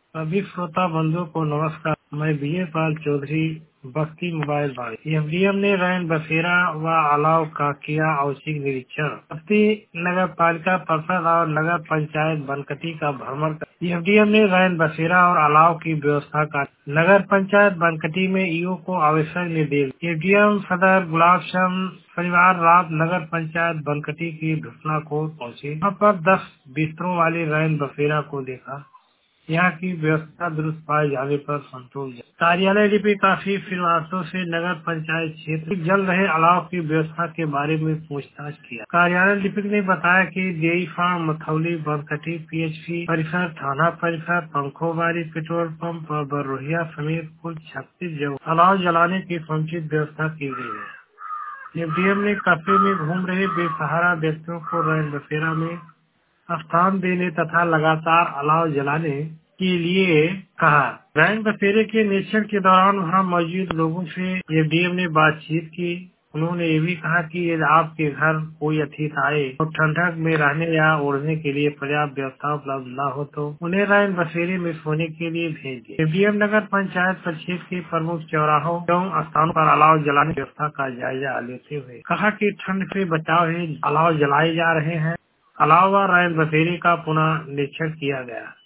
सभी श्रोता बंधुओं को नमस्कार। मैं बीए पाल चौधरी, बस्ती मोबाइल बाड़ी। एफडीएम ने रैन बसेरा व अलाव का किया औचक निरीक्षण। बस्ती नगर पालिका परिषद और नगर पंचायत बनकटी का भ्रमण कर एफडीएम ने रैन बसेरा और अलाव की व्यवस्था का नगर पंचायत बनकटी में ईओ को आवश्यक निर्देश। एफडीएम सदर गुलाब चंद शनिवार रात नगर पंचायत बनकटी की घटना को पहुंचे। वहाँ पर 10 बिस्तरों वाली रैन बसेरा को देखा। यहाँ की व्यवस्था दुरुस्त पाए जाने पर संतोष। कार्यालय लिपि काफी फिरवासों से नगर पंचायत क्षेत्र में जल रहे अलाव की व्यवस्था के बारे में पूछताछ किया। कार्यालय लिपिक ने बताया कि dairy farm, Mathauli, Bankati, PHP परिसर, थाना परिसर, पंखोबारी, पेट्रोल पंप और बरोहिया समेत कुल 36 जगह अलाव जलाने की समुचित व्यवस्था की गई है। एफडीएम ने कस्बे में घूम रहे बेसहारा व्यक्तियों को रैन बसेरा में स्थान देने तथा लगातार अलाव जलाने के लिए कहा। रैन बसेरे के निरीक्षण के दौरान वहां मौजूद लोगों से एफडीएम ने बातचीत की। उन्होंने ये भी कहा कि यदि आपके घर कोई अतिथि आए और ठंडक में रहने या ओढ़ने के लिए पर्याप्त व्यवस्था उपलब्ध न हो तो उन्हें रैन बसेरे में सोने के लिए भेज दिए। एफडीएम नगर पंचायत परिषद के प्रमुख चौराहों एवं स्थानों पर अलाव जलाने की व्यवस्था का जायजा लेते हुए कहा कि ठंड से बचाव हेतु अलाव जलाए जा रहे हैं। अलावा रैन बसेरे का पुनः निरीक्षण किया गया।